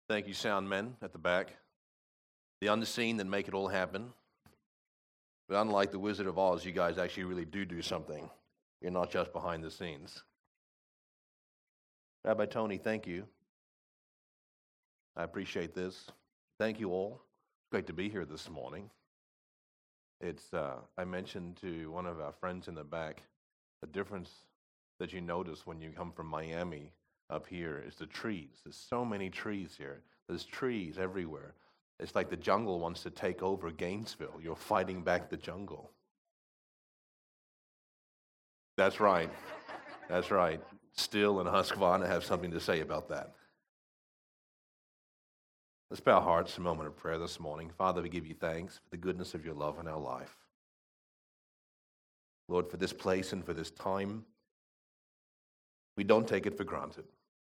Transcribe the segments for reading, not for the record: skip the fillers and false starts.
Thank you, sound men at the back. The unseen that make it all happen. But unlike the Wizard of Oz, you guys actually really do something. You're not just behind the scenes. Rabbi Tony, thank you. I appreciate this. Thank you all. It's great to be here this morning. I mentioned to one of our friends in the back, the difference that you notice when you come from Miami up here is the trees. There's so many trees here. There's trees everywhere. It's like the jungle wants to take over Gainesville. You're fighting back the jungle. That's right. That's right. Still and Husqvarna have something to say about that. Let's bow our hearts in a moment of prayer this morning. Father, we give you thanks for the goodness of your love in our life. Lord, for this place and for this time, we don't take it for granted.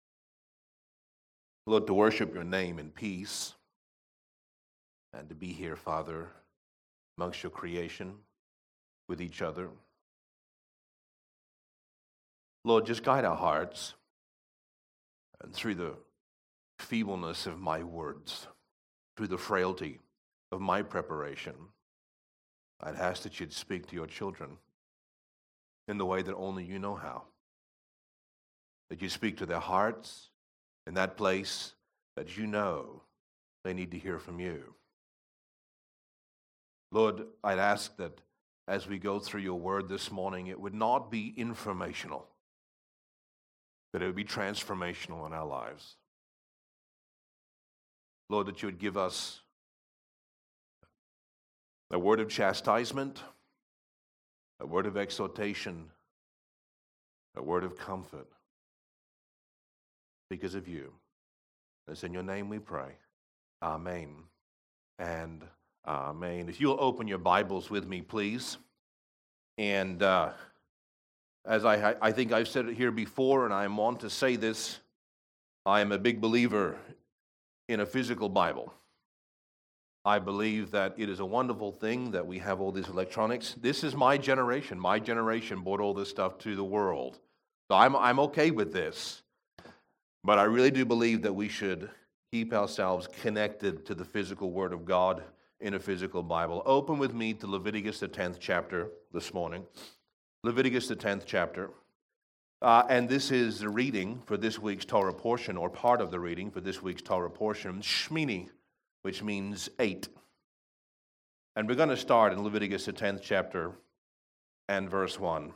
Lord, to worship your name in peace and to be here, Father, amongst your creation, with each other. Lord, just guide our hearts and through the feebleness of my words, through the frailty of my preparation, I'd ask that you'd speak to your children in the way that only you know how. That you speak to their hearts in that place that you know they need to hear from you. Lord, I'd ask that as we go through your word this morning, it would not be informational, that it would be transformational in our lives. Lord, that you would give us a word of chastisement, a word of exhortation, a word of comfort because of you. It's in your name we pray. Amen and amen. If you'll open your Bibles with me, please. And as I think I've said it here before, and I want to say this, I am a big believer in a physical Bible. I believe that it is a wonderful thing that we have all these electronics. This is my generation. My generation brought all this stuff to the world. So I'm okay with this. But I really do believe that we should keep ourselves connected to the physical Word of God in a physical Bible. Open with me to Leviticus, the 10th chapter this morning. Leviticus, the 10th chapter. And this is the reading for this week's Torah portion, or part of the reading for this week's Torah portion, Shmini, which means 8. And we're going to start in Leviticus, the 10th chapter and verse 1.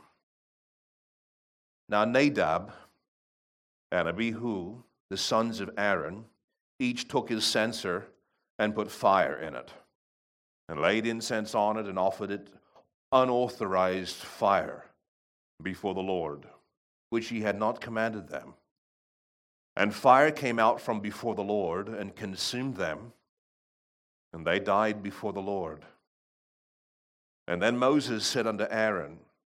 Now Nadab and Abihu, the sons of Aaron, each took his censer and put fire in it, and laid incense on it and offered it unauthorized fire before the Lord, which he had not commanded them. And fire came out from before the Lord and consumed them, and they died before the Lord. And then Moses said unto Aaron,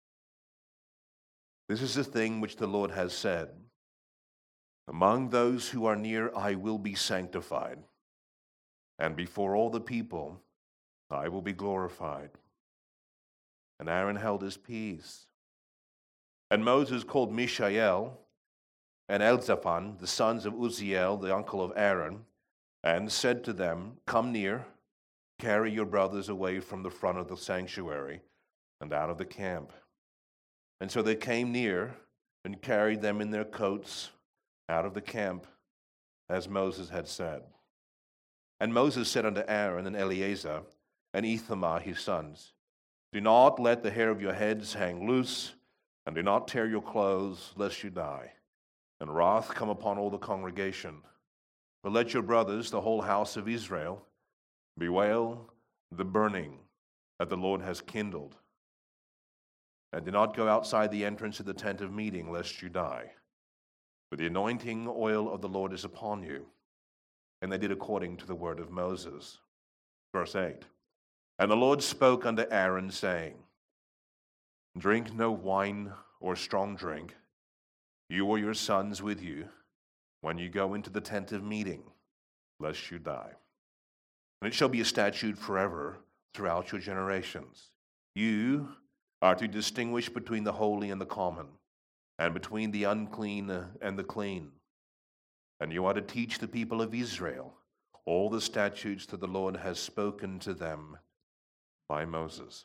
This is the thing which the Lord has said, Among those who are near I will be sanctified, and before all the people I will be glorified. And Aaron held his peace. And Moses called Mishael and Elzaphan, the sons of Uzziel, the uncle of Aaron, and said to them, Come near, carry your brothers away from the front of the sanctuary and out of the camp. And so they came near and carried them in their coats out of the camp, as Moses had said. And Moses said unto Aaron and Eleazar and Ithamar his sons, Do not let the hair of your heads hang loose, and do not tear your clothes, lest you die, and wrath come upon all the congregation. But let your brothers, the whole house of Israel, bewail the burning that the Lord has kindled. And do not go outside the entrance of the tent of meeting, lest you die. For the anointing oil of the Lord is upon you. And they did according to the word of Moses. Verse 8. And the Lord spoke unto Aaron, saying, Drink no wine or strong drink, you or your sons with you, when you go into the tent of meeting, lest you die. And it shall be a statute forever throughout your generations. You are to distinguish between the holy and the common, and between the unclean and the clean. and you are to teach the people of Israel all the statutes that the Lord has spoken to them by Moses.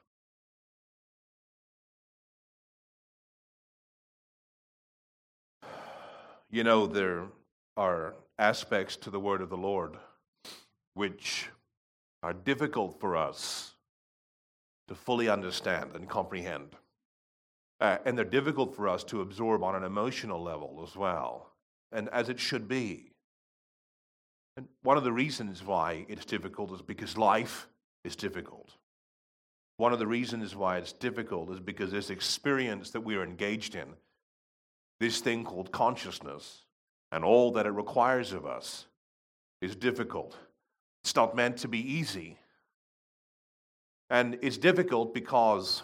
You know, there are aspects to the word of the Lord which are difficult for us to fully understand and comprehend. And they're difficult for us to absorb on an emotional level as well, and as it should be. And one of the reasons why it's difficult is because life is difficult. One of the reasons why it's difficult is because this experience that we are engaged in, this thing called consciousness, and all that it requires of us, is difficult. It's not meant to be easy. And it's difficult because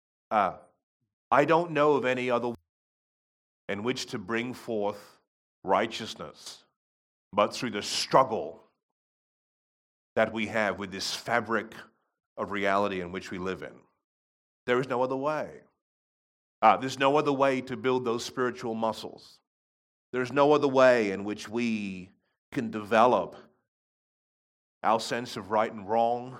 I don't know of any other way in which to bring forth righteousness but through the struggle that we have with this fabric of reality in which we live in. There is no other way. There's no other way to build those spiritual muscles. There's no other way in which we can develop our sense of right and wrong,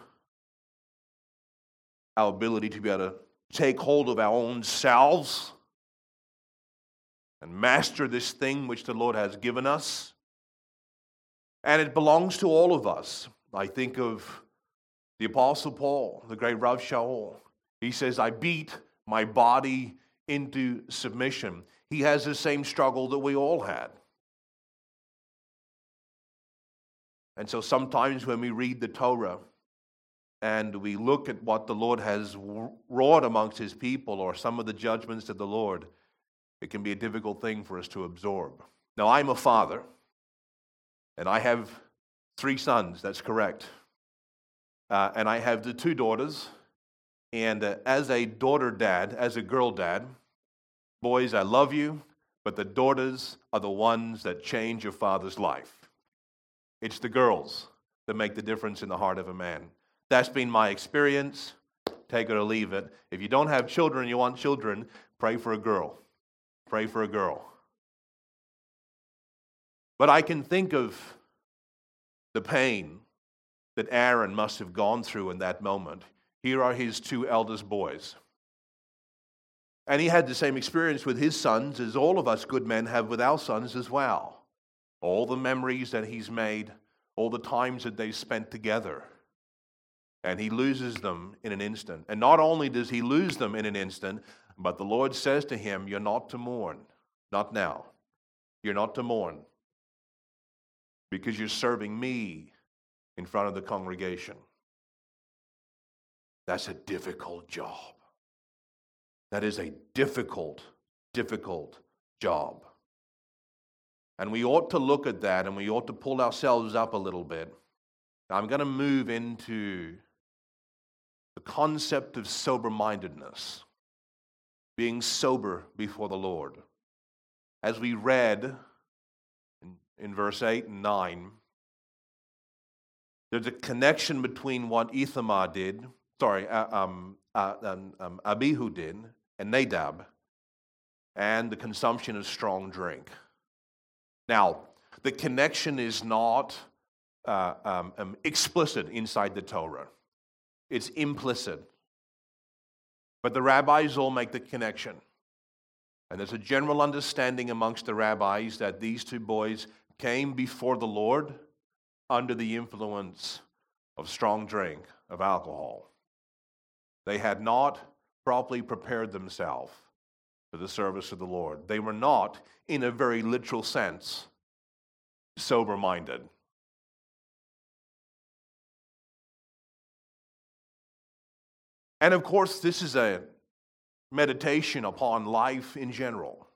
our ability to be able to take hold of our own selves and master this thing which the Lord has given us. And it belongs to all of us. I think of the Apostle Paul, the great Rav Shaul. He says, I beat my body into submission. He has the same struggle that we all had. And so sometimes when we read the Torah and we look at what the Lord has wrought amongst his people or some of the judgments of the Lord, it can be a difficult thing for us to absorb. Now, I'm a father, and I have 3 sons, that's correct. And I have the 2 daughters. And as a daughter dad, as a girl dad, boys, I love you, but the daughters are the ones that change your father's life. It's the girls that make the difference in the heart of a man. That's been my experience. Take it or leave it. If you don't have children, you want children, pray for a girl. Pray for a girl. But I can think of the pain that Aaron must have gone through in that moment. Here are his 2 eldest boys. And he had the same experience with his sons as all of us good men have with our sons as well. All the memories that he's made, all the times that they spent together. And he loses them in an instant. And not only does he lose them in an instant, but the Lord says to him, you're not to mourn. Not now. You're not to mourn. Because you're serving me in front of the congregation. That's a difficult job. That is a difficult, difficult job. And we ought to look at that and we ought to pull ourselves up a little bit. Now, I'm going to move into the concept of sober-mindedness, being sober before the Lord. As we read in verse 8 and 9, there's a connection between what Abihu did, and Nadab, and the consumption of strong drink. Now, the connection is not explicit inside the Torah. It's implicit. But the rabbis all make the connection. And there's a general understanding amongst the rabbis that these 2 boys came before the Lord under the influence of strong drink, of alcohol. They had not properly prepared themselves for the service of the Lord. They were not, in a very literal sense, sober-minded. And of course, this is a meditation upon life in general.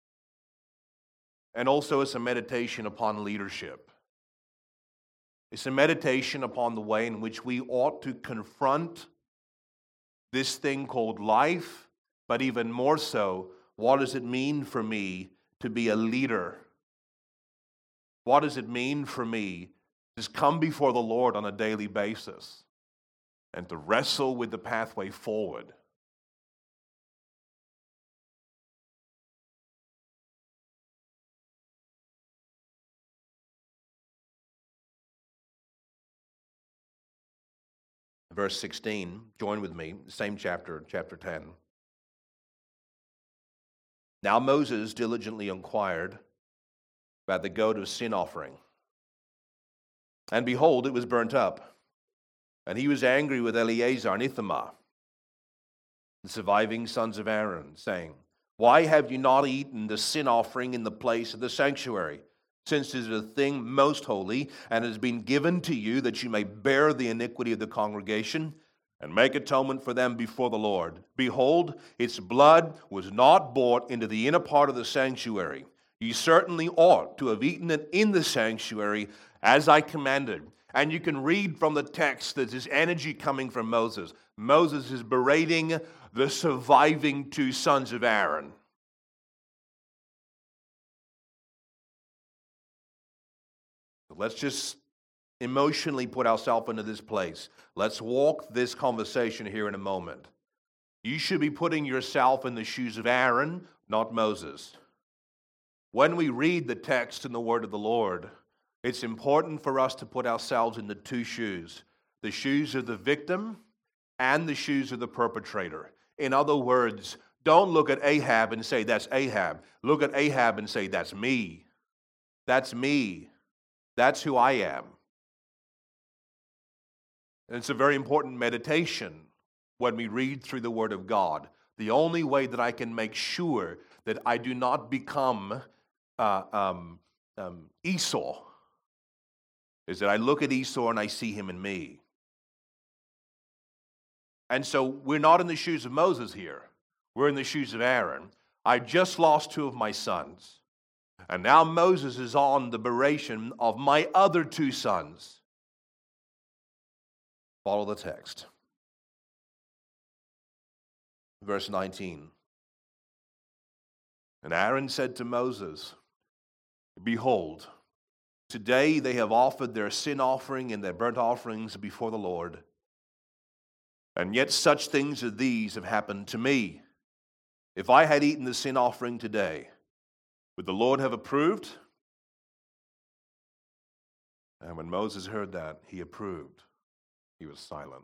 And also it's a meditation upon leadership. It's a meditation upon the way in which we ought to confront this thing called life, but even more so, what does it mean for me to be a leader? What does it mean for me to come before the Lord on a daily basis and to wrestle with the pathway forward? verse 16. Join with me, same chapter, chapter 10. Now Moses diligently inquired about the goat of sin offering. And behold, it was burnt up. And he was angry with Eleazar and Ithamar, the surviving sons of Aaron, saying, Why have you not eaten the sin offering in the place of the sanctuary, since it is a thing most holy, and has been given to you that you may bear the iniquity of the congregation, and make atonement for them before the Lord? Behold, its blood was not brought into the inner part of the sanctuary. You certainly ought to have eaten it in the sanctuary, as I commanded. And you can read from the text that there's energy coming from Moses. Moses is berating the surviving two sons of Aaron. Let's just emotionally put ourselves into this place. Let's walk this conversation here in a moment. You should be putting yourself in the shoes of Aaron, not Moses. When we read the text in the word of the Lord, it's important for us to put ourselves in the two shoes, the shoes of the victim and the shoes of the perpetrator. In other words, don't look at Ahab and say, that's Ahab. Look at Ahab and say, that's me. That's me. That's who I am. And it's a very important meditation when we read through the Word of God. The only way that I can make sure that I do not become Esau is that I look at Esau and I see him in me. And so we're not in the shoes of Moses here. We're in the shoes of Aaron. I just lost two of my sons. And now Moses is on the beration of my other two sons. Follow the text. Verse 19. And Aaron said to Moses, Behold, today they have offered their sin offering and their burnt offerings before the Lord. And yet such things as these have happened to me. If I had eaten the sin offering today, would the Lord have approved? And when Moses heard that, he approved. He was silent.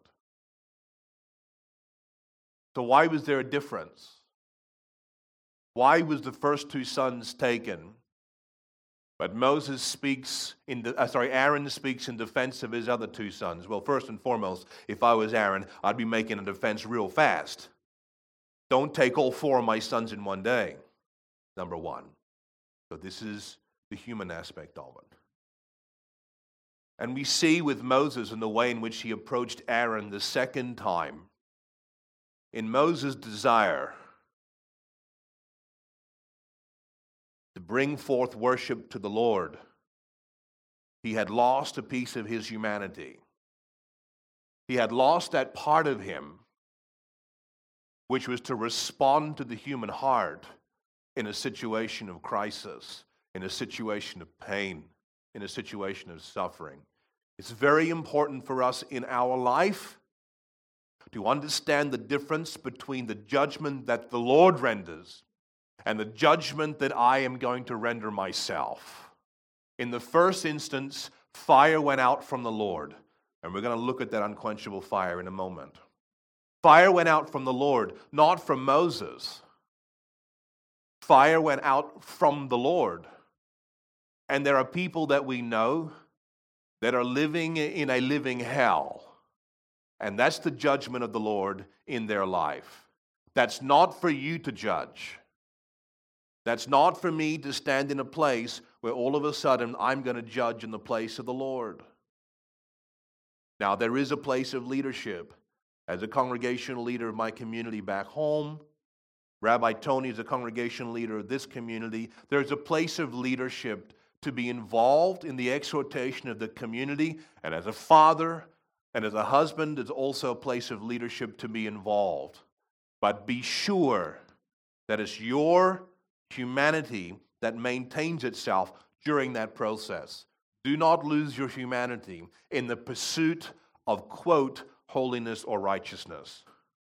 So why was there a difference? Why was the first two sons taken? But Aaron speaks in defense of his other two sons. Well, first and foremost, if I was Aaron, I'd be making a defense real fast. Don't take all four of my sons in one day, number one. So this is the human aspect of it. And we see with Moses in the way in which he approached Aaron the second time, in Moses' desire to bring forth worship to the Lord, he had lost a piece of his humanity. He had lost that part of him which was to respond to the human heart in a situation of crisis, in a situation of pain, in a situation of suffering. It's very important for us in our life to understand the difference between the judgment that the Lord renders and the judgment that I am going to render myself. In the first instance, fire went out from the Lord, and we're going to look at that unquenchable fire in a moment. Fire went out from the Lord, not from Moses. Fire went out from the Lord. And there are people that we know that are living in a living hell. And that's the judgment of the Lord in their life. That's not for you to judge. That's not for me to stand in a place where all of a sudden I'm going to judge in the place of the Lord. Now, there is a place of leadership. As a congregational leader of my community back home, Rabbi Tony is a congregational leader of this community. There's a place of leadership to be involved in the exhortation of the community. And as a father and as a husband, there's also a place of leadership to be involved. But be sure that it's your humanity that maintains itself during that process. Do not lose your humanity in the pursuit of, quote, holiness or righteousness.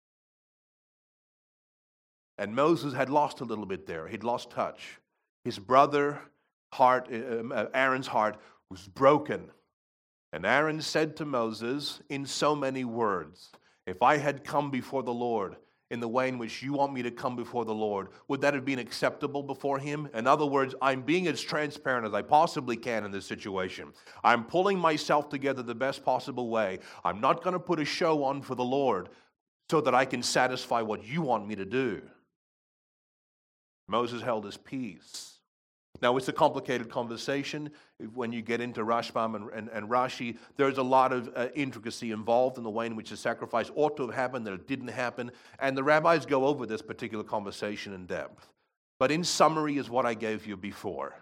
And Moses had lost a little bit there. He'd lost touch. His brother, Aaron's heart was broken. And Aaron said to Moses in so many words, if I had come before the Lord in the way in which you want me to come before the Lord, would that have been acceptable before him? In other words, I'm being as transparent as I possibly can in this situation. I'm pulling myself together the best possible way. I'm not going to put a show on for the Lord so that I can satisfy what you want me to do. Moses held his peace. Now, it's a complicated conversation. When you get into Rashbam and Rashi, there's a lot of intricacy involved in the way in which the sacrifice ought to have happened, that it didn't happen. And the rabbis go over this particular conversation in depth. But in summary is what I gave you before.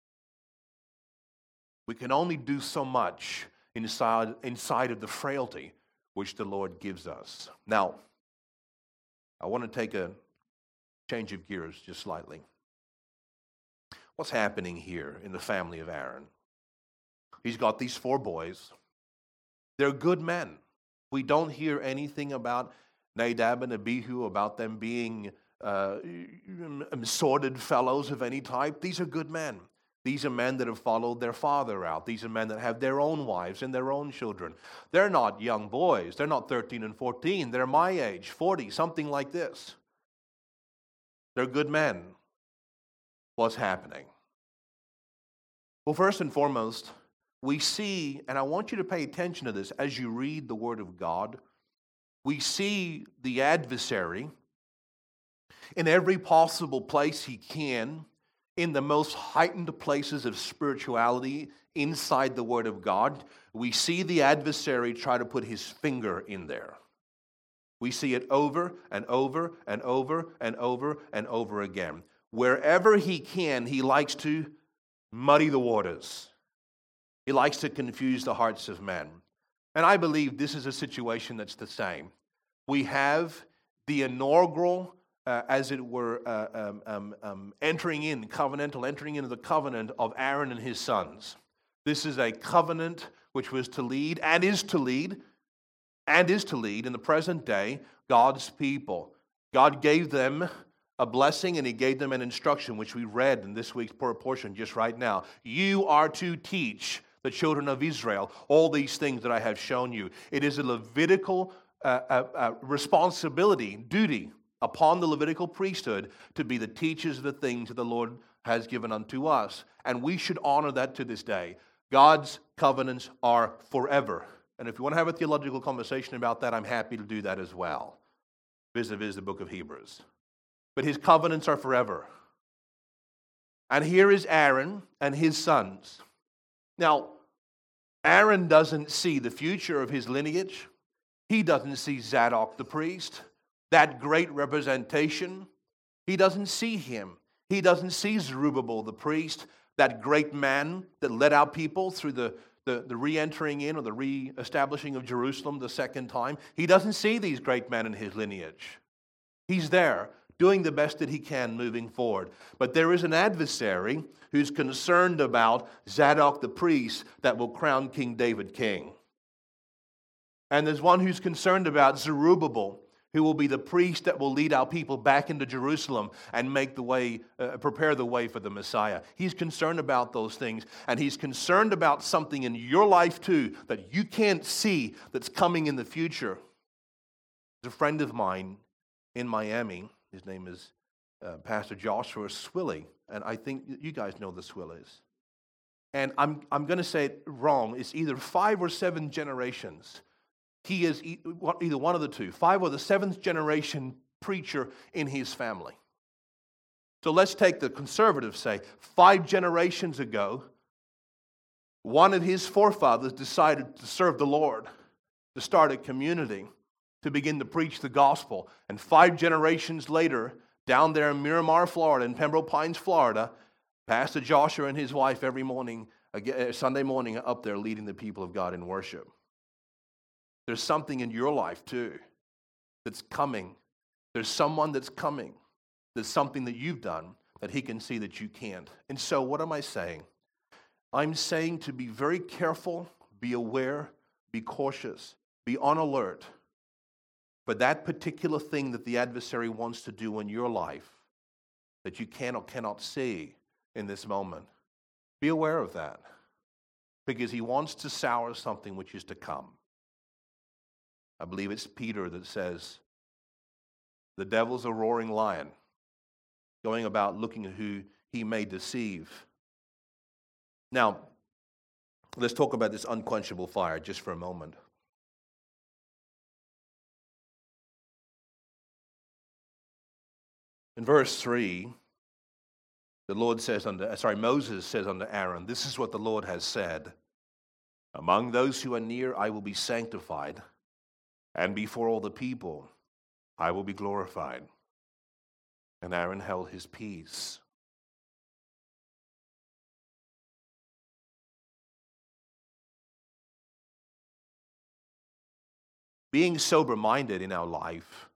We can only do so much inside of the frailty which the Lord gives us. Now, I want to take a change of gears just slightly. What's happening here in the family of Aaron? He's got these 4 boys. They're good men. We don't hear anything about Nadab and Abihu, about them being sordid fellows of any type. These are good men. These are men that have followed their father out. These are men that have their own wives and their own children. They're not young boys. They're not 13 and 14. They're my age, 40, something like this. They're good men. What's happening? Well, first and foremost, we see, and I want you to pay attention to this as you read the Word of God, we see the adversary in every possible place he can, in the most heightened places of spirituality inside the Word of God. We see the adversary try to put his finger in there. We see it over and over and over and over and over again. Wherever he can, he likes to muddy the waters. He likes to confuse the hearts of men. And I believe this is a situation that's the same. We have the inaugural, as it were, entering into the covenant of Aaron and his sons. This is a covenant which was to lead and is to lead in the present day God's people. God gave them a blessing, and he gave them an instruction, which we read in this week's portion just right now. You are to teach the children of Israel all these things that I have shown you. It is a Levitical responsibility, duty upon the Levitical priesthood to be the teachers of the things that the Lord has given unto us. And we should honor that to this day. God's covenants are forever. And if you want to have a theological conversation about that, I'm happy to do that as well, vis-a-vis the book of Hebrews. But his covenants are forever. And here is Aaron and his sons. Now, Aaron doesn't see the future of his lineage. He doesn't see Zadok the priest, that great representation. He doesn't see him. He doesn't see Zerubbabel the priest, that great man that led our people through the re-entering in or the re-establishing of Jerusalem the second time. He doesn't see these great men in his lineage. He's there, doing the best that he can moving forward. But there is an adversary who's concerned about Zadok the priest that will crown King David king. And there's one who's concerned about Zerubbabel, who will be the priest that will lead our people back into Jerusalem and make the way, prepare the way for the Messiah. He's concerned about those things, and he's concerned about something in your life too that you can't see that's coming in the future. There's a friend of mine in Miami. His name is Pastor Joshua Swilley, and I think you guys know the Swilleys. And I'm going to say it wrong. It's either 5 or 7 generations. He is either one of the two, 5 or the 7th generation preacher in his family. So let's take the conservative say, 5 generations ago, one of his forefathers decided to serve the Lord, to start a community, to begin to preach the gospel. And 5 generations later, down there in Miramar, Florida, in Pembroke Pines, Florida, Pastor Joshua and his wife every morning, Sunday morning, up there leading the people of God in worship. There's something in your life too that's coming. There's someone that's coming. There's something that you've done that he can see that you can't. And so what am I saying? I'm saying to be very careful, be aware, be cautious, be on alert for that particular thing that the adversary wants to do in your life that you can or cannot see in this moment. Be aware of that. because he wants to sour something which is to come. I believe it's Peter that says, the devil's a roaring lion, going about looking at who he may deceive. Now, let's talk about this unquenchable fire just for a moment. In verse 3, Moses says unto Aaron, this is what the Lord has said. Among those who are near I will be sanctified, and before all the people I will be glorified. And Aaron held his peace. Being sober-minded in our life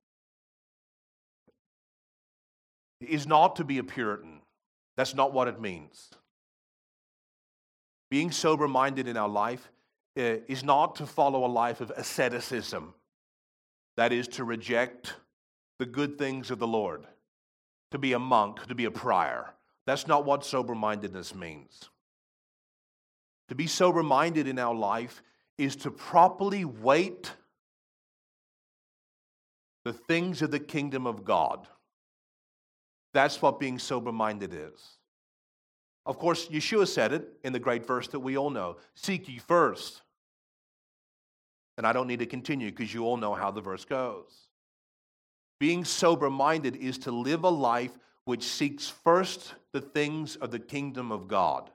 is not to be a Puritan. That's not what it means. Being sober-minded in our life is not to follow a life of asceticism. That is to reject the good things of the Lord, to be a monk, to be a prior. That's not what sober-mindedness means. To be sober-minded in our life is to properly weight the things of the kingdom of God. That's what being sober-minded is. Of course, Yeshua said it in the great verse that we all know. Seek ye first. And I don't need to continue because you all know how the verse goes. Being sober-minded is to live a life which seeks first the things of the kingdom of God.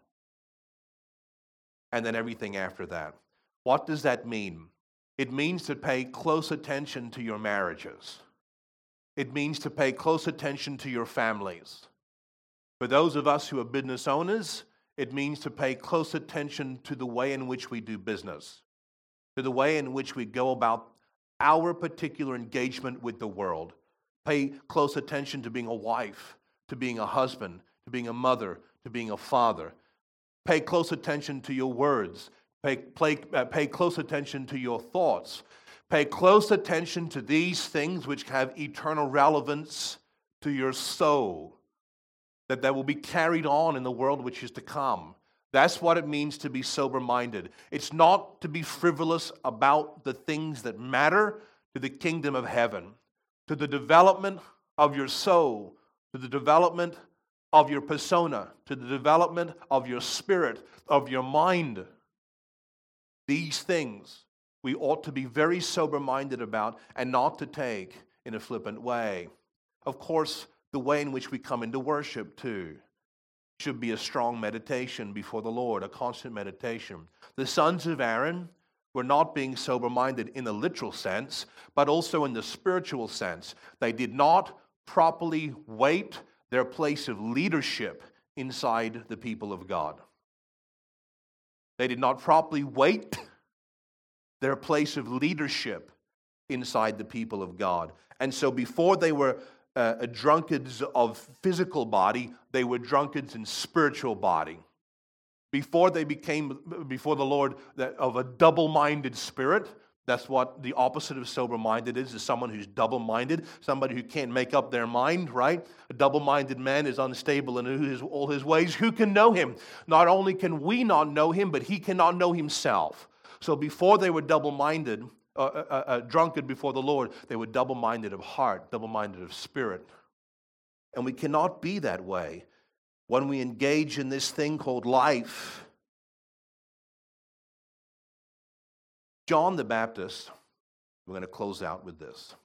And then everything after that. What does that mean? It means to pay close attention to your marriages. It means to pay close attention to your families. For those of us who are business owners, it means to pay close attention to the way in which we do business, to the way in which we go about our particular engagement with the world. Pay close attention to being a wife, to being a husband, to being a mother, to being a father. Pay close attention to your words. Pay close attention to your thoughts. Pay close attention to these things which have eternal relevance to your soul, that will be carried on in the world which is to come. That's what it means to be sober-minded. It's not to be frivolous about the things that matter to the kingdom of heaven, to the development of your soul, to the development of your persona, to the development of your spirit, of your mind. These things we ought to be very sober-minded about and not to take in a flippant way. Of course, the way in which we come into worship too should be a strong meditation before the Lord, a constant meditation. The sons of Aaron were not being sober-minded in the literal sense, but also in the spiritual sense. They did not properly weight their place of leadership inside the people of God. They did not properly weight their place of leadership inside the people of God. And so before they were drunkards of physical body, they were drunkards in spiritual body. Before they became, before the Lord, of a double-minded spirit. That's what the opposite of sober-minded is someone who's double-minded, somebody who can't make up their mind, right? A double-minded man is unstable in all his ways. Who can know him? Not only can we not know him, but he cannot know himself. So before they were double-minded, drunkard before the Lord, they were double-minded of heart, double-minded of spirit. And we cannot be that way when we engage in this thing called life. John the Baptist, we're going to close out with this.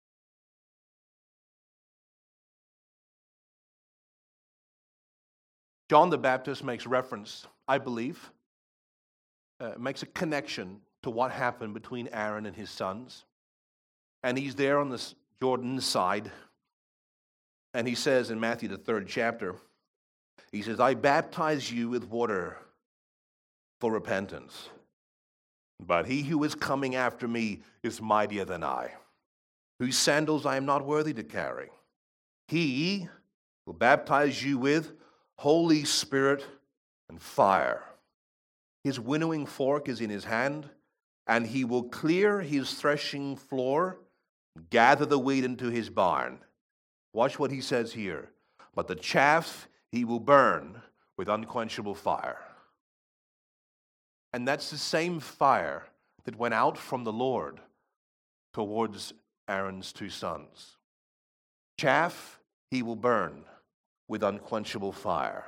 John the Baptist makes reference, I believe, makes a connection to what happened between Aaron and his sons. And he's there on the Jordan side. And he says in Matthew, the 3rd chapter, he says, I baptize you with water for repentance. But he who is coming after me is mightier than I, whose sandals I am not worthy to carry. He will baptize you with Holy Spirit and fire. His winnowing fork is in his hand, and he will clear his threshing floor, gather the wheat into his barn. Watch what he says here. But the chaff he will burn with unquenchable fire. And that's the same fire that went out from the Lord towards Aaron's two sons. Chaff he will burn with unquenchable fire.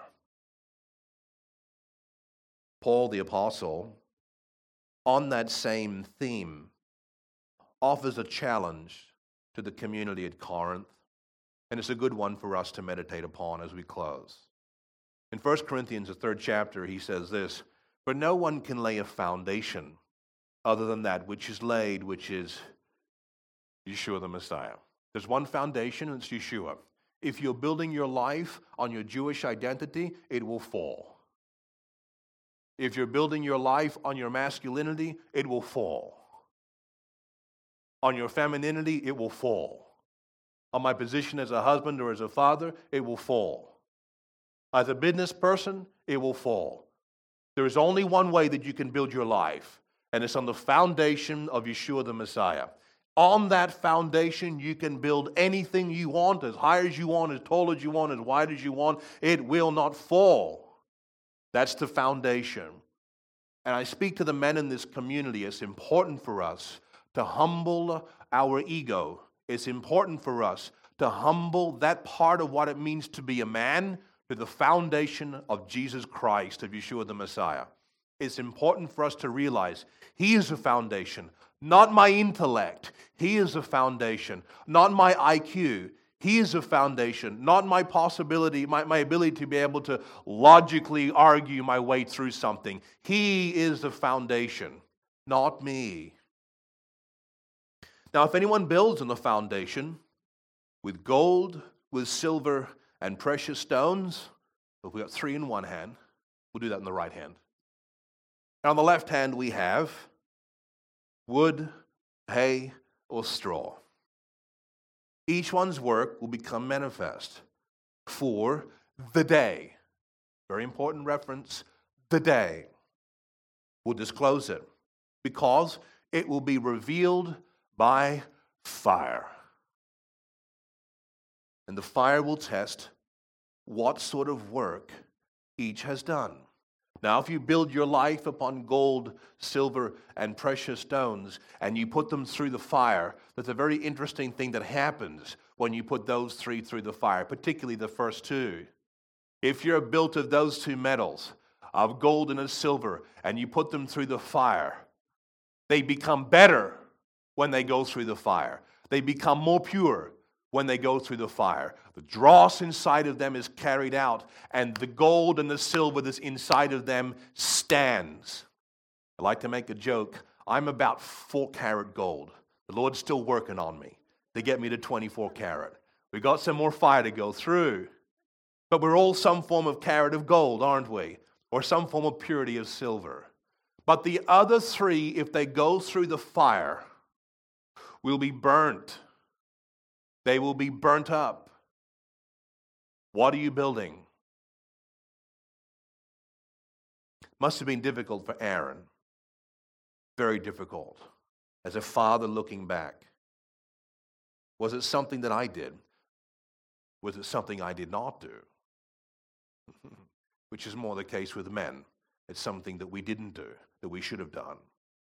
Paul the Apostle, on that same theme, offers a challenge to the community at Corinth, and it's a good one for us to meditate upon as we close. In 1 Corinthians, the 3rd chapter, he says this, "For no one can lay a foundation other than that which is laid, which is Yeshua the Messiah." There's one foundation, and it's Yeshua. If you're building your life on your Jewish identity, it will fall. If you're building your life on your masculinity, it will fall. On your femininity, it will fall. On my position as a husband or as a father, it will fall. As a business person, it will fall. There is only one way that you can build your life, and it's on the foundation of Yeshua the Messiah. On that foundation, you can build anything you want, as high as you want, as tall as you want, as wide as you want. It will not fall. That's the foundation. And I speak to the men in this community. It's important for us to humble our ego. It's important for us to humble that part of what it means to be a man to the foundation of Jesus Christ, of Yeshua the Messiah. It's important for us to realize He is the foundation, not my intellect. He is the foundation, not my IQ. He is the foundation, not my possibility, my ability to be able to logically argue my way through something. He is the foundation, not me. Now, if anyone builds on the foundation with gold, with silver, and precious stones, if we got 3 in one hand, we'll do that in the right hand. And on the left hand, we have wood, hay, or straw. Each one's work will become manifest for the day. Very important reference, the day. We'll disclose it because it will be revealed by fire. And the fire will test what sort of work each has done. Now, if you build your life upon gold, silver, and precious stones, and you put them through the fire, there's a very interesting thing that happens when you put those 3 through the fire, particularly the first 2. If you're built of those 2 metals, of gold and of silver, and you put them through the fire, they become better when they go through the fire. They become more pure when they go through the fire. The dross inside of them is carried out, and the gold and the silver that's inside of them stands. I like to make a joke. I'm about 4-carat gold. The Lord's still working on me to get me to 24-carat. We got some more fire to go through. But we're all some form of carat of gold, aren't we? Or some form of purity of silver. But the other 3, if they go through the fire, will be burnt. They will be burnt up. What are you building? Must have been difficult for Aaron. Very difficult. As a father looking back. Was it something that I did? Was it something I did not do? Which is more the case with men. It's something that we didn't do, that we should have done.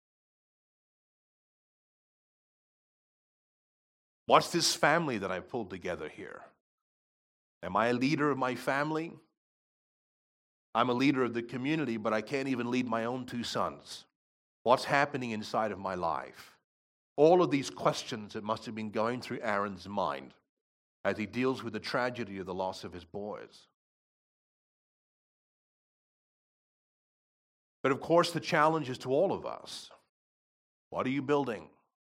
What's this family that I've pulled together here? Am I a leader of my family? I'm a leader of the community, but I can't even lead my own 2 sons. What's happening inside of my life? All of these questions that must have been going through Aaron's mind as he deals with the tragedy of the loss of his boys. But of course, the challenge is to all of us. What are you building?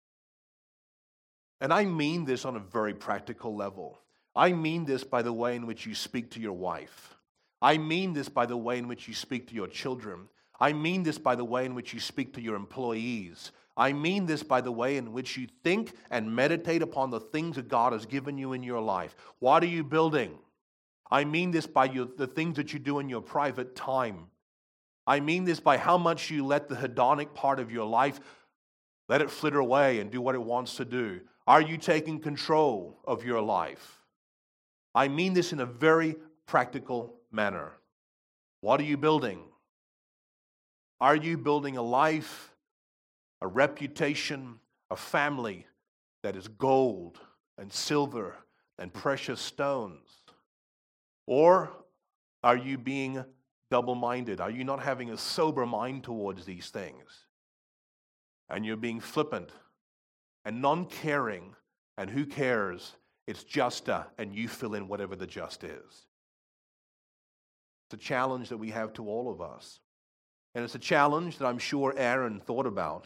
And I mean this on a very practical level. I mean this by the way in which you speak to your wife. I mean this by the way in which you speak to your children. I mean this by the way in which you speak to your employees. I mean this by the way in which you think and meditate upon the things that God has given you in your life. What are you building? I mean this by the things that you do in your private time. I mean this by how much you let the hedonic part of your life, let it flitter away and do what it wants to do. Are you taking control of your life? I mean this in a very practical manner. What are you building? Are you building a life, a reputation, a family that is gold and silver and precious stones? Or are you being double-minded? Are you not having a sober mind towards these things? And you're being flippant and non-caring, and who cares? It's just and you fill in whatever the just is. It's a challenge that we have to all of us. And it's a challenge that I'm sure Aaron thought about.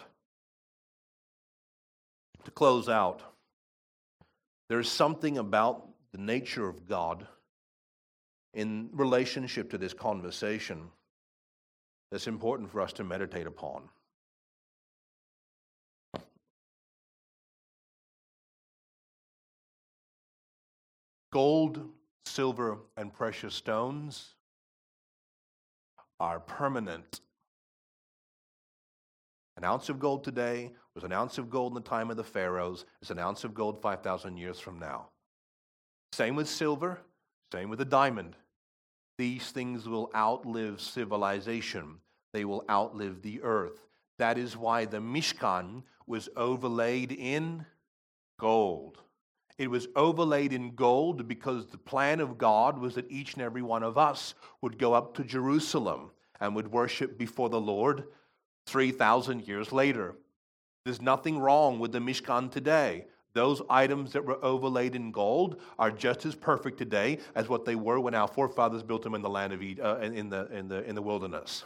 To close out, there's something about the nature of God in relationship to this conversation that's important for us to meditate upon. Gold, silver, and precious stones are permanent. An ounce of gold today was an ounce of gold in the time of the pharaohs. It's an ounce of gold 5,000 years from now. Same with silver, same with a diamond. These things will outlive civilization. They will outlive the earth. That is why the Mishkan was overlaid in gold. It was overlaid in gold because the plan of God was that each and every one of us would go up to Jerusalem and would worship before the Lord 3,000 years later. There's nothing wrong with the Mishkan today. Those items that were overlaid in gold are just as perfect today as what they were when our forefathers built them in the land of in the wilderness.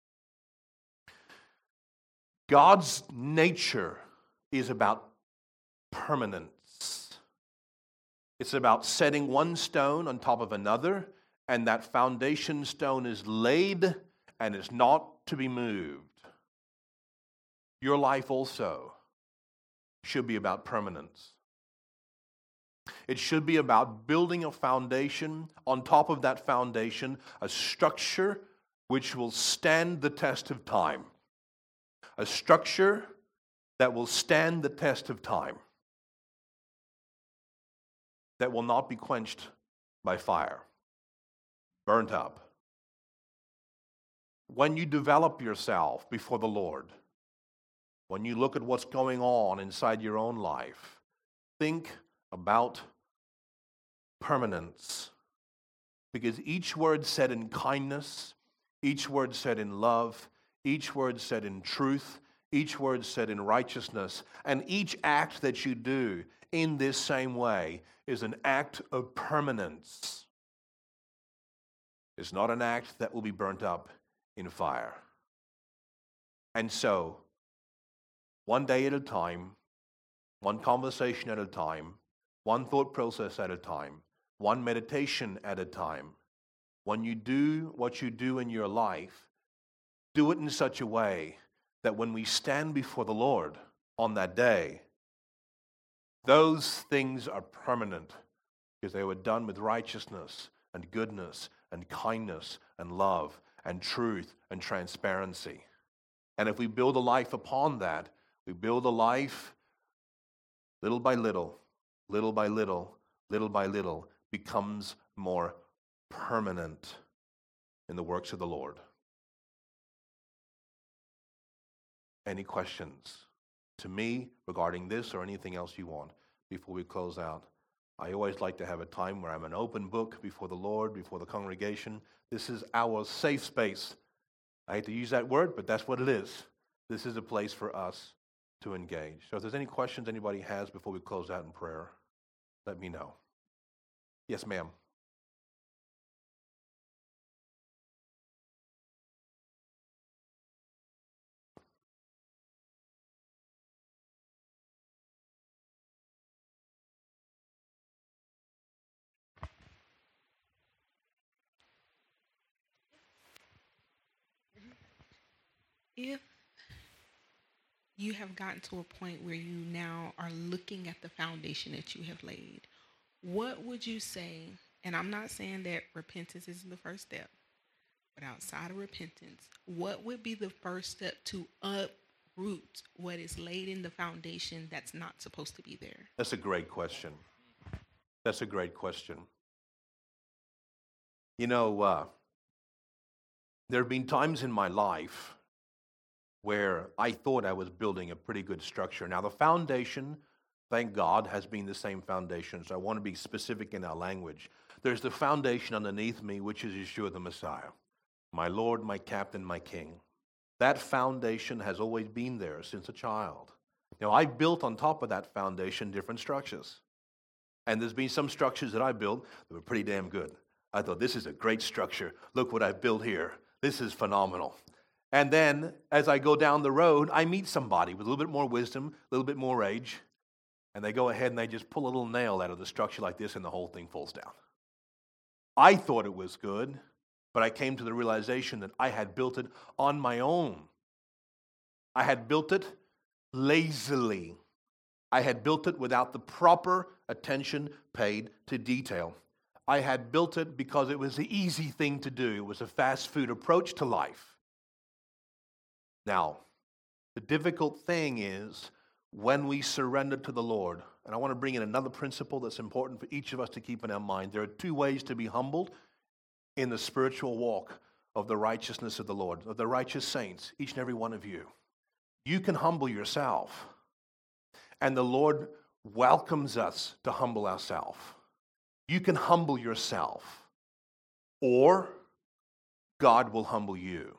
God's nature is about permanence. It's about setting one stone on top of another, and that foundation stone is laid and is not to be moved. Your life also should be about permanence. It should be about building a foundation, on top of that foundation, a structure which will stand the test of time. A structure that will stand the test of time. That will not be quenched by fire, burnt up. When you develop yourself before the Lord, when you look at what's going on inside your own life, think about permanence. Because each word said in kindness, each word said in love, each word said in truth, each word said in righteousness, and each act that you do in this same way is an act of permanence. It's not an act that will be burnt up in fire. And so, one day at a time, one conversation at a time, one thought process at a time, one meditation at a time, when you do what you do in your life, do it in such a way that when we stand before the Lord on that day, those things are permanent because they were done with righteousness and goodness and kindness and love and truth and transparency. And if we build a life upon that, we build a life little by little, little by little, little by little, becomes more permanent in the works of the Lord. Any questions to me regarding this or anything else you want before we close out? I always like to have a time where I'm an open book before the Lord, before the congregation. This is our safe space. I hate to use that word, but that's what it is. This is a place for us to engage. So if there's any questions anybody has before we close out in prayer, let me know. Yes, ma'am. If you have gotten to a point where you now are looking at the foundation that you have laid, what would you say? And I'm not saying that repentance is the first step, but outside of repentance, what would be the first step to uproot what is laid in the foundation that's not supposed to be there? That's a great question. That's a great question. You know, there have been times in my life where I thought I was building a pretty good structure. Now, the foundation, thank God, has been the same foundation. So I want to be specific in our language. There's the foundation underneath me, which is Yeshua the Messiah, my Lord, my Captain, my King. That foundation has always been there since a child. Now, I built on top of that foundation different structures. And there's been some structures that I built that were pretty damn good. I thought, this is a great structure. Look what I built here. This is phenomenal. And then, as I go down the road, I meet somebody with a little bit more wisdom, a little bit more age, and they go ahead and they just pull a little nail out of the structure like this, and the whole thing falls down. I thought it was good, but I came to the realization that I had built it on my own. I had built it lazily. I had built it without the proper attention paid to detail. I had built it because it was the easy thing to do. It was a fast food approach to life. Now, the difficult thing is when we surrender to the Lord, and I want to bring in another principle that's important for each of us to keep in our mind. There are two ways to be humbled in the spiritual walk of the righteousness of the Lord, of the righteous saints, each and every one of you. You can humble yourself, and the Lord welcomes us to humble ourselves. You can humble yourself, or God will humble you.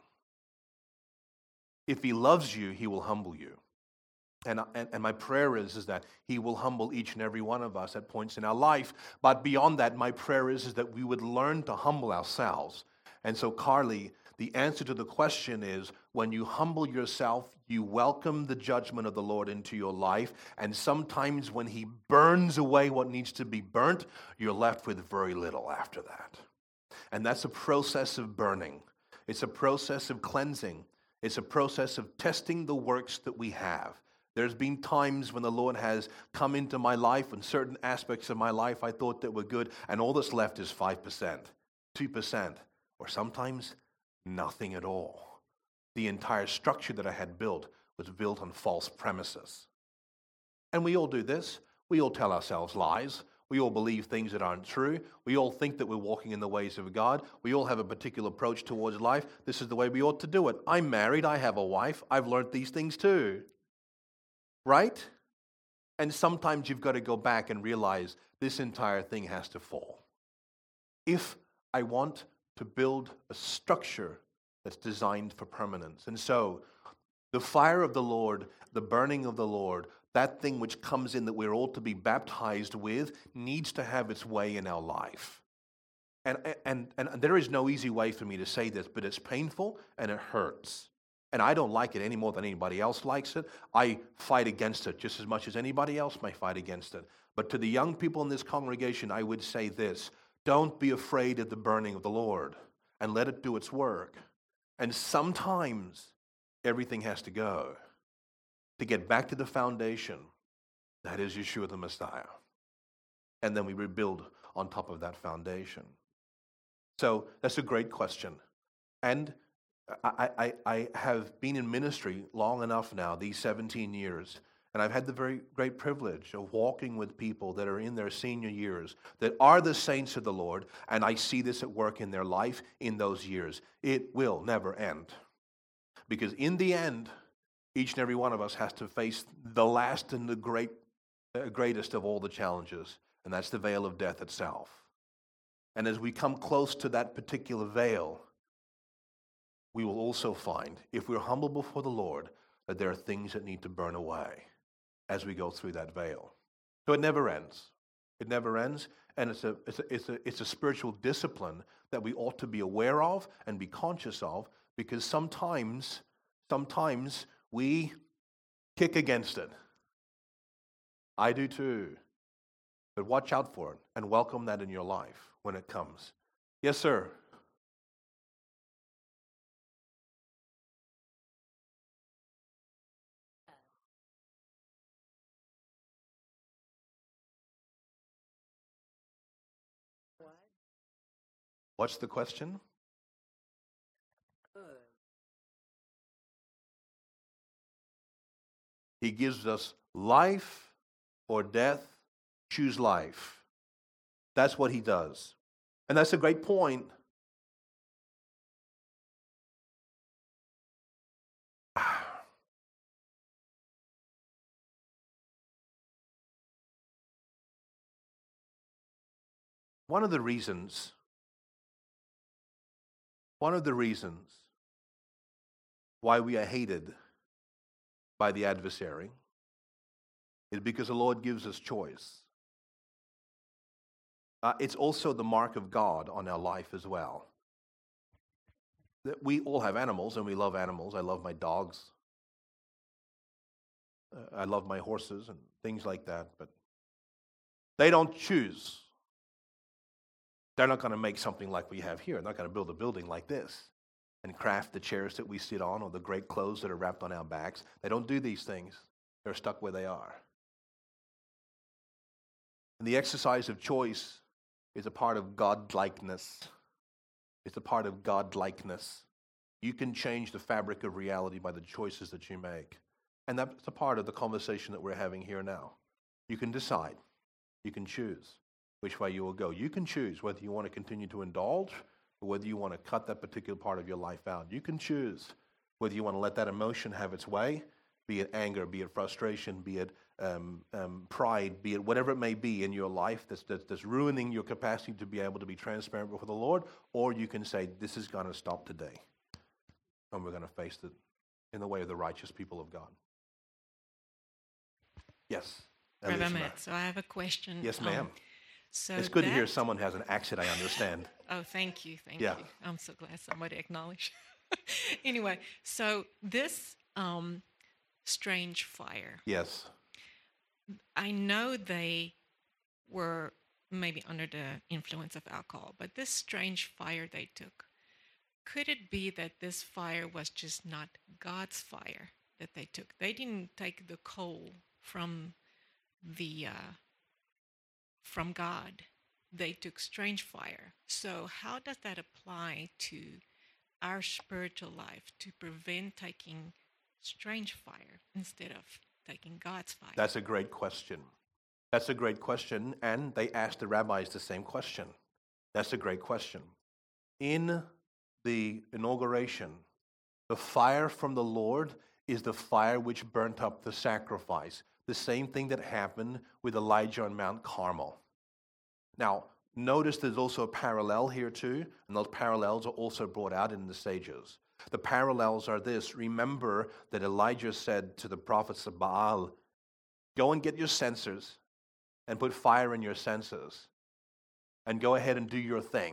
If He loves you, He will humble you. And my prayer is that He will humble each and every one of us at points in our life. But beyond that, my prayer is that we would learn to humble ourselves. And so, Carly, the answer to the question is, when you humble yourself, you welcome the judgment of the Lord into your life. And sometimes when He burns away what needs to be burnt, you're left with very little after that. And that's a process of burning. It's a process of cleansing. It's a process of testing the works that we have. There's been times when the Lord has come into my life, and certain aspects of my life I thought that were good, and all that's left is 5%, 2%, or sometimes nothing at all. The entire structure that I had built was built on false premises. And we all do this. We all tell ourselves lies. We all believe things that aren't true. We all think that we're walking in the ways of God. We all have a particular approach towards life. This is the way we ought to do it. I'm married. I have a wife. I've learned these things too. Right? And sometimes you've got to go back and realize this entire thing has to fall. If I want to build a structure that's designed for permanence. And so, the fire of the Lord, the burning of the Lord, that thing which comes in that we're all to be baptized with, needs to have its way in our life. And there is no easy way for me to say this, but it's painful and it hurts. And I don't like it any more than anybody else likes it. I fight against it just as much as anybody else may fight against it. But to the young people in this congregation, I would say this: don't be afraid of the burning of the Lord, and let it do its work. And sometimes everything has to go to get back to the foundation that is Yeshua the Messiah. And then we rebuild on top of that foundation. So that's a great question. And I have been in ministry long enough now, these 17 years, and I've had the very great privilege of walking with people that are in their senior years, that are the saints of the Lord, and I see this at work in their life in those years. It will never end. Because in the end, each and every one of us has to face the last and the greatest of all the challenges, and that's the veil of death itself. And as we come close to that particular veil, we will also find, if we're humble before the Lord, that there are things that need to burn away as we go through that veil. So it never ends. It never ends, and it's a spiritual discipline that we ought to be aware of and be conscious of, because sometimes we kick against it. I do too. But watch out for it and welcome that in your life when it comes. Yes, sir. What's the question? He gives us life or death. Choose life. That's what He does. And that's a great point. One of the reasons why we are hated by the adversary is because the Lord gives us choice. It's also the mark of God on our life as well. That we all have animals, and we love animals. I love my dogs. I love my horses and things like that, but they don't choose. They're not going to make something like we have here. They're not going to build a building like this and craft the chairs that we sit on or the great clothes that are wrapped on our backs. They don't do these things. They're stuck where they are. And the exercise of choice is a part of God-likeness. It's a part of God-likeness. You can change the fabric of reality by the choices that you make. And that's a part of the conversation that we're having here now. You can decide. You can choose which way you will go. You can choose whether you want to continue to indulge or whether you want to cut that particular part of your life out. You can choose whether you want to let that emotion have its way, be it anger, be it frustration, be it pride, be it whatever it may be in your life that's ruining your capacity to be able to be transparent before the Lord, or you can say, this is going to stop today, and we're going to face it in the way of the righteous people of God. Yes. Reverend Matt, so I have a question. Yes, ma'am. So it's good to hear someone who has an accent I understand. Oh, thank you. Thank you. I'm so glad somebody acknowledged. Anyway, so this strange fire. Yes. I know they were maybe under the influence of alcohol, but this strange fire they took, could it be that this fire was just not God's fire that they took? They didn't take the coal from God. They took strange fire. So how does that apply to our spiritual life to prevent taking strange fire instead of taking God's fire? That's a great question. That's a great question, and they asked the rabbis the same question. That's a great question. In the inauguration, the fire from the Lord is the fire which burnt up the sacrifice. The same thing that happened with Elijah on Mount Carmel. Now, notice there's also a parallel here too, and those parallels are also brought out in the sages. The parallels are this. Remember that Elijah said to the prophets of Baal, go and get your censers and put fire in your censers and go ahead and do your thing.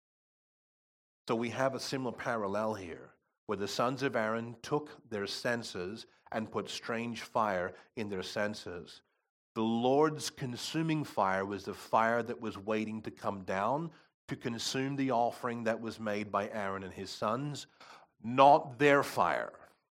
So we have a similar parallel here, where the sons of Aaron took their censers and put strange fire in their censers. The Lord's consuming fire was the fire that was waiting to come down to consume the offering that was made by Aaron and his sons, not their fire.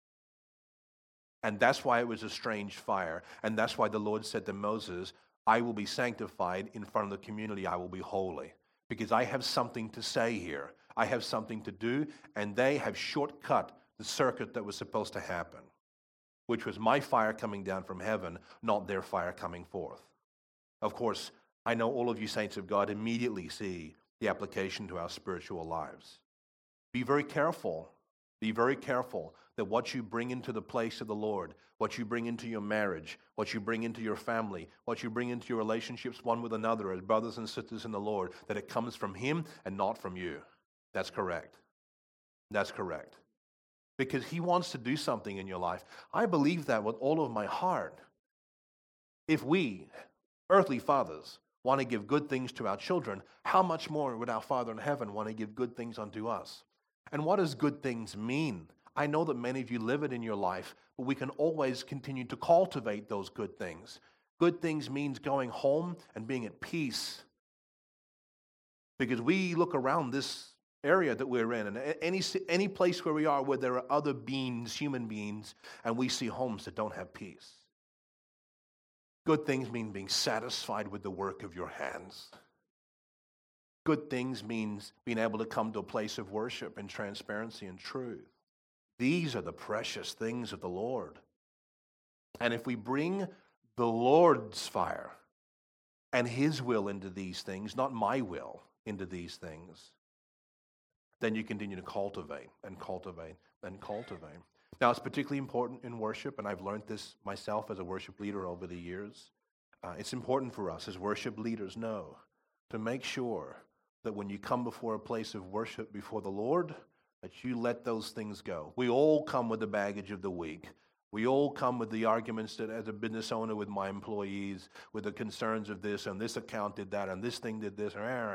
And that's why it was a strange fire. And that's why the Lord said to Moses, I will be sanctified in front of the community. I will be holy. Because I have something to say here. I have something to do. And they have shortcut the circuit that was supposed to happen, which was my fire coming down from heaven, not their fire coming forth. Of course, I know all of you saints of God immediately see the application to our spiritual lives. Be very careful. Be very careful that what you bring into the place of the Lord, what you bring into your marriage, what you bring into your family, what you bring into your relationships one with another as brothers and sisters in the Lord, that it comes from Him and not from you. That's correct. That's correct. Because He wants to do something in your life. I believe that with all of my heart. If we, earthly fathers, want to give good things to our children, how much more would our Father in heaven want to give good things unto us? And what does good things mean? I know that many of you live it in your life, but we can always continue to cultivate those good things. Good things means going home and being at peace. Because we look around this area that we're in, and any place where we are where there are other beings, human beings, and we see homes that don't have peace. Good things mean being satisfied with the work of your hands. Good things means being able to come to a place of worship and transparency and truth. These are the precious things of the Lord. And if we bring the Lord's fire and His will into these things, not my will into these things, then you continue to cultivate and cultivate and cultivate. Now, it's particularly important in worship, and I've learned this myself as a worship leader over the years. It's important for us as worship leaders know to make sure that when you come before a place of worship before the Lord, that you let those things go. We all come with the baggage of the week. We all come with the arguments that as a business owner with my employees, with the concerns of this, and this account did that, and this thing did this,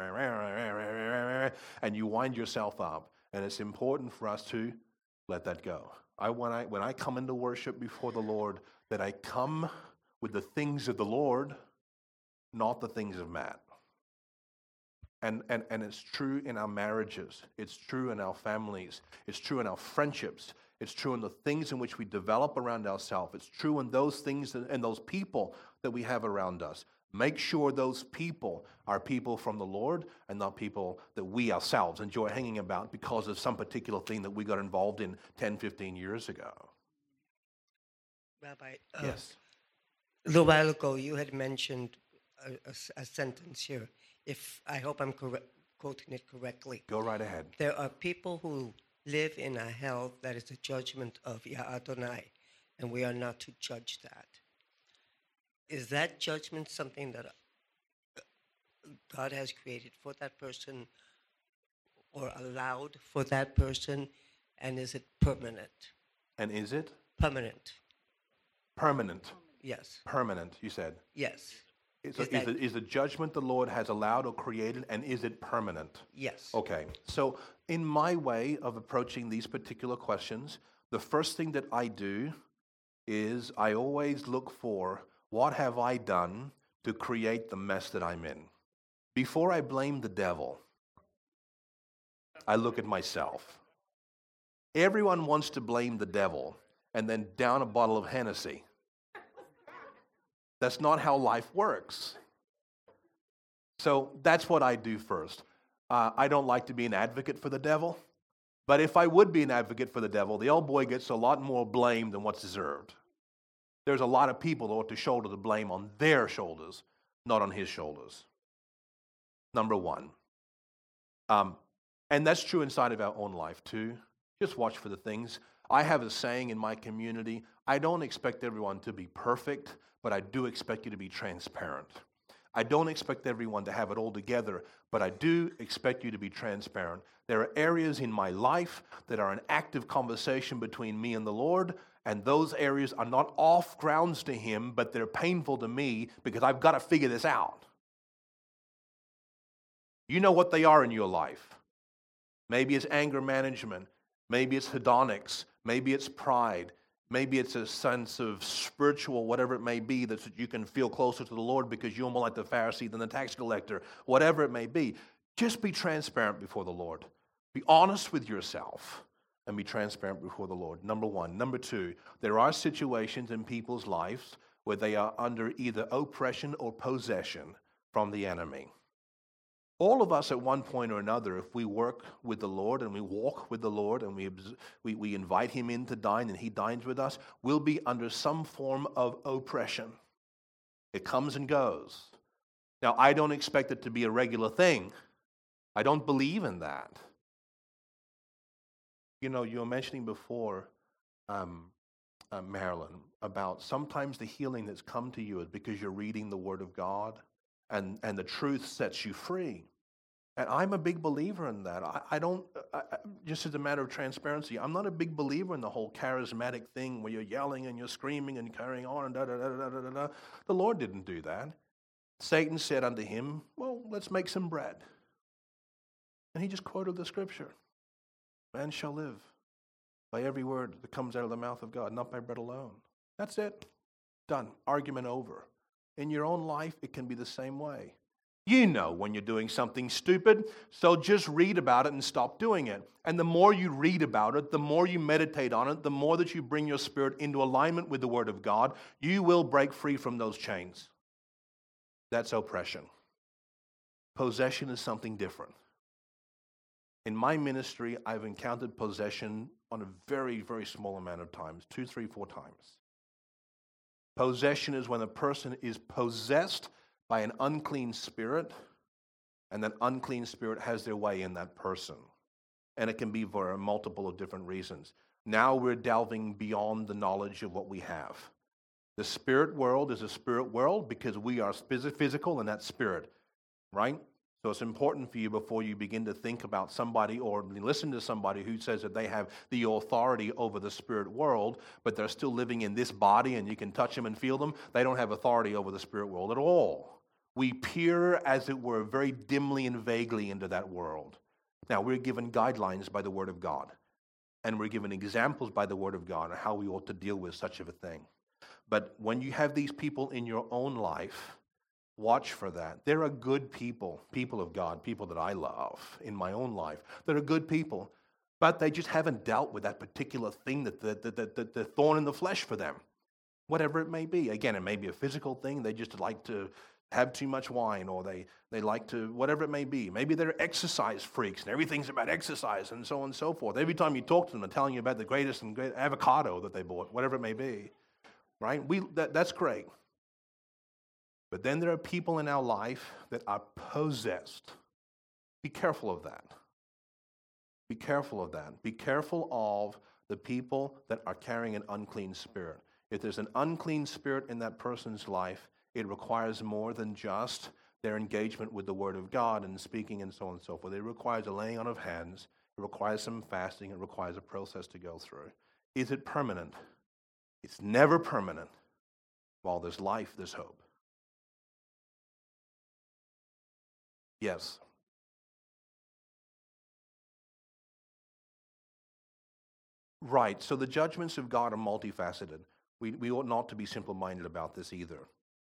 and you wind yourself up. And it's important for us to let that go. When I come into worship before the Lord, that I come with the things of the Lord, not the things of man. And it's true in our marriages. It's true in our families. It's true in our friendships. It's true in the things in which we develop around ourselves. It's true in those things and those people that we have around us. Make sure those people are people from the Lord and not people that we ourselves enjoy hanging about because of some particular thing that we got involved in 10, 15 years ago. Rabbi, Yes. a little while ago you had mentioned a sentence here. I hope I'm quoting it correctly. Go right ahead. There are people who live in a hell that is a judgment of Yah Adonai, and we are not to judge that. Is that judgment something that God has created for that person or allowed for that person, and is it permanent? And is it? Permanent. Permanent. Yes. Permanent, you said. Yes. Is the judgment the Lord has allowed or created, and is it permanent? Yes. Okay, so in my way of approaching these particular questions, the first thing that I do is I always look for what have I done to create the mess that I'm in. Before I blame the devil, I look at myself. Everyone wants to blame the devil and then down a bottle of Hennessy. That's not how life works. So that's what I do first. I don't like to be an advocate for the devil, but if I would be an advocate for the devil, the old boy gets a lot more blame than what's deserved. There's a lot of people that ought to shoulder the blame on their shoulders, not on his shoulders. Number one. And that's true inside of our own life too. Just watch for the things. I have a saying in my community, I don't expect everyone to be perfect, but I do expect you to be transparent. I don't expect everyone to have it all together, but I do expect you to be transparent. There are areas in my life that are an active conversation between me and the Lord, and those areas are not off grounds to Him, but they're painful to me because I've got to figure this out. You know what they are in your life. Maybe it's anger management. Maybe it's hedonics. Maybe it's pride. Maybe it's a sense of spiritual, whatever it may be, that you can feel closer to the Lord because you're more like the Pharisee than the tax collector. Whatever it may be, just be transparent before the Lord. Be honest with yourself and be transparent before the Lord. Number one. Number two, there are situations in people's lives where they are under either oppression or possession from the enemy. All of us at one point or another, if we work with the Lord and we walk with the Lord and we invite Him in to dine and He dines with us, we'll be under some form of oppression. It comes and goes. Now, I don't expect it to be a regular thing. I don't believe in that. You know, you were mentioning before, Marilyn, about sometimes the healing that's come to you is because you're reading the Word of God. And the truth sets you free. And I'm a big believer in that. I don't, just as a matter of transparency, I'm not a big believer in the whole charismatic thing where you're yelling and you're screaming and carrying on and da-da-da-da-da-da. The Lord didn't do that. Satan said unto him, well, let's make some bread. And he just quoted the scripture. Man shall live by every word that comes out of the mouth of God, not by bread alone. That's it. Done. Argument over. In your own life, it can be the same way. You know when you're doing something stupid, so just read about it and stop doing it. And the more you read about it, the more you meditate on it, the more that you bring your spirit into alignment with the Word of God, you will break free from those chains. That's oppression. Possession is something different. In my ministry, I've encountered possession on a very, very small amount of times, 2, 3, 4 times. Possession is when a person is possessed by an unclean spirit, and that unclean spirit has their way in that person. And it can be for a multiple of different reasons. Now we're delving beyond the knowledge of what we have. The spirit world is a spirit world because we are physical and that's spirit, right? So it's important for you before you begin to think about somebody or listen to somebody who says that they have the authority over the spirit world, but they're still living in this body and you can touch them and feel them. They don't have authority over the spirit world at all. We peer, as it were, very dimly and vaguely into that world. Now, we're given guidelines by the Word of God, and we're given examples by the Word of God on how we ought to deal with such of a thing. But when you have these people in your own life, watch for that. There are good people, people of God, people that I love in my own life, that are good people, but they just haven't dealt with that particular thing, the thorn in the flesh for them, whatever it may be. Again, it may be a physical thing. They just like to have too much wine, or they like to, whatever it may be. Maybe they're exercise freaks, and everything's about exercise, and so on and so forth. Every time you talk to them, they're telling you about the greatest and great avocado that they bought, whatever it may be. Right? That's great. But then there are people in our life that are possessed. Be careful of that. Be careful of that. Be careful of the people that are carrying an unclean spirit. If there's an unclean spirit in that person's life, it requires more than just their engagement with the Word of God and speaking and so on and so forth. It requires a laying on of hands. It requires some fasting. It requires a process to go through. Is it permanent? It's never permanent. While there's life, there's hope. Yes. Right. So the judgments of God are multifaceted. We ought not to be simple-minded about this either.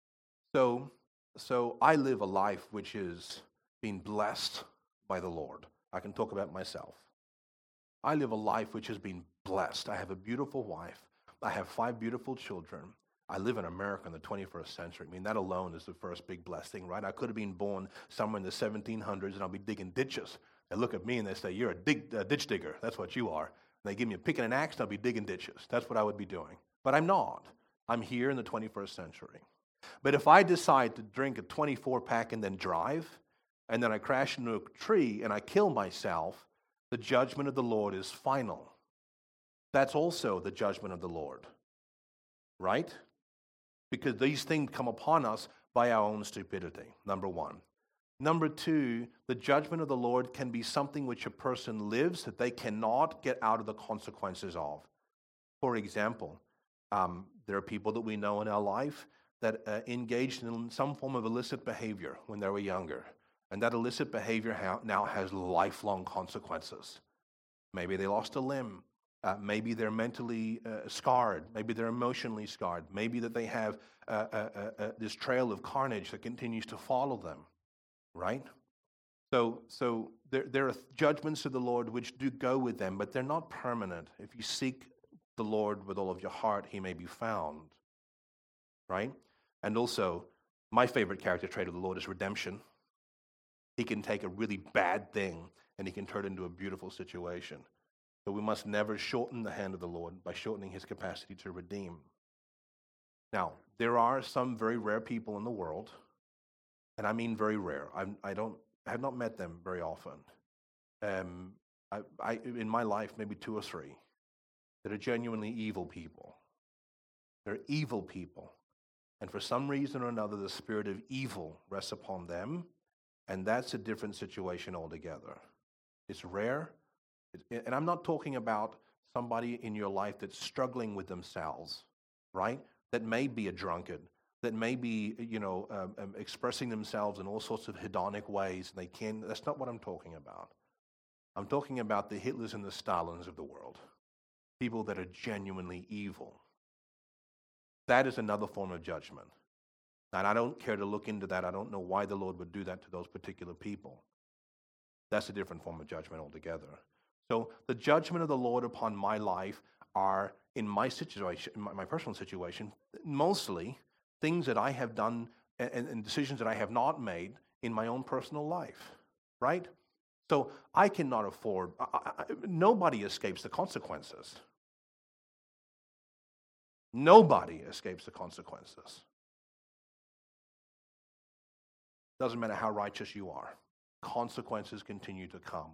So I live a life which is being blessed by the Lord. I can talk about myself. I live a life which has been blessed. I have a beautiful wife. I have 5 beautiful children. I live in America in the 21st century. I mean, that alone is the first big blessing, right? I could have been born somewhere in the 1700s and I'll be digging ditches. They look at me and they say, you're a ditch digger. That's what you are. And they give me a pick and an axe and I'll be digging ditches. That's what I would be doing. But I'm not. I'm here in the 21st century. But if I decide to drink a 24-pack and then drive, and then I crash into a tree and I kill myself, the judgment of the Lord is final. That's also the judgment of the Lord, right? Because these things come upon us by our own stupidity, number one. Number two, the judgment of the Lord can be something which a person lives that they cannot get out of the consequences of. For example, there are people that we know in our life that engaged in some form of illicit behavior when they were younger. And that illicit behavior now has lifelong consequences. Maybe they lost a limb. Maybe they're mentally scarred. Maybe they're emotionally scarred. Maybe that they have this trail of carnage that continues to follow them, right? So there are judgments of the Lord which do go with them, but they're not permanent. If you seek the Lord with all of your heart, he may be found, right? And also, my favorite character trait of the Lord is redemption. He can take a really bad thing and he can turn it into a beautiful situation. So we must never shorten the hand of the Lord by shortening his capacity to redeem. Now, there are some very rare people in the world, and I mean very rare. I have not met them very often. In my life, maybe 2 or 3 that are genuinely evil people. They're evil people. And for some reason or another, the spirit of evil rests upon them, and that's a different situation altogether. It's rare, and I'm not talking about somebody in your life that's struggling with themselves, right? That may be a drunkard, that may be, expressing themselves in all sorts of hedonic ways, and they can. That's not what I'm talking about. I'm talking about the Hitlers and the Stalins of the world, people that are genuinely evil. That is another form of judgment. And I don't care to look into that. I don't know why the Lord would do that to those particular people. That's a different form of judgment altogether. So the judgment of the Lord upon my life are, in my situation, my personal situation, mostly things that I have done and decisions that I have not made in my own personal life, right? So I cannot afford, nobody escapes the consequences. Nobody escapes the consequences. Doesn't matter how righteous you are. Consequences continue to come.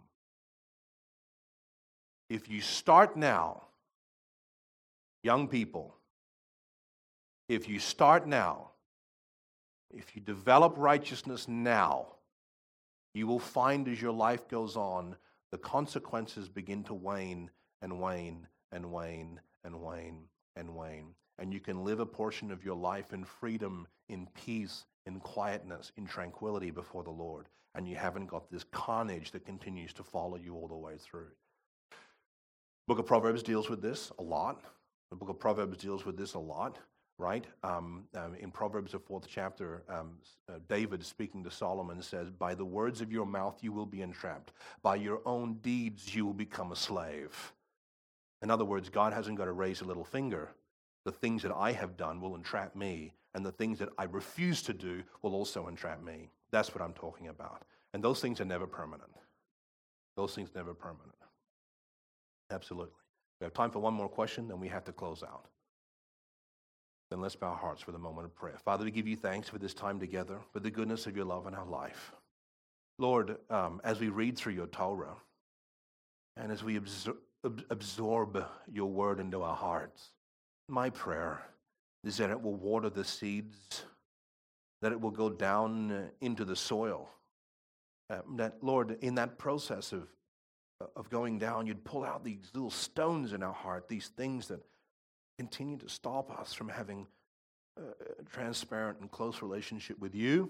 If you start now, young people, if you start now, if you develop righteousness now, You will find as your life goes on, the consequences begin to wane and wane and wane and wane and wane. And you can live a portion of your life in freedom, in peace, in quietness, in tranquility before the Lord. And you haven't got this carnage that continues to follow you all the way through. Book of Proverbs deals with this a lot. The book of Proverbs deals with this a lot, right? In Proverbs, the 4th chapter, David speaking to Solomon says, by the words of your mouth you will be entrapped. By your own deeds you will become a slave. In other words, God hasn't got to raise a little finger. The things that I have done will entrap me, and the things that I refuse to do will also entrap me. That's what I'm talking about. And those things are never permanent. Those things never permanent. Absolutely. We have time for one more question, then we have to close out. Then let's bow our hearts for the moment of prayer. Father, we give you thanks for this time together, for the goodness of your love in our life. Lord, as we read through your Torah, and as we absorb your word into our hearts, my prayer is that it will water the seeds, that it will go down into the soil. That, Lord, in that process of going down, you'd pull out these little stones in our heart, these things that continue to stop us from having a transparent and close relationship with you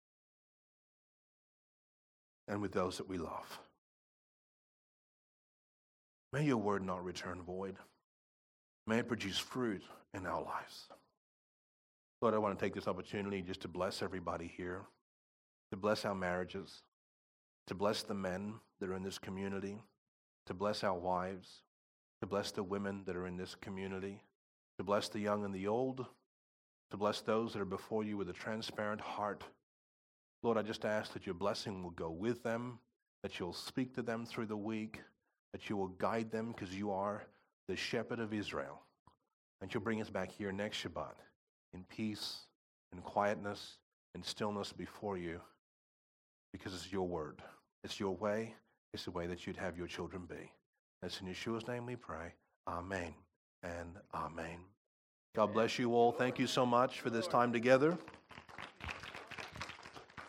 and with those that we love. May your word not return void. May it produce fruit in our lives. Lord, I want to take this opportunity just to bless everybody here, to bless our marriages, to bless the men that are in this community, to bless our wives, to bless the women that are in this community, to bless the young and the old, to bless those that are before you with a transparent heart. Lord, I just ask that your blessing will go with them, that you'll speak to them through the week, that you will guide them because you are the shepherd of Israel. And you'll bring us back here next Shabbat in peace, in quietness, in stillness before you, because it's your word. It's your way. It's the way that you'd have your children be. That's in Yeshua's name we pray. Amen and amen. God bless you all. Thank you so much for this time together.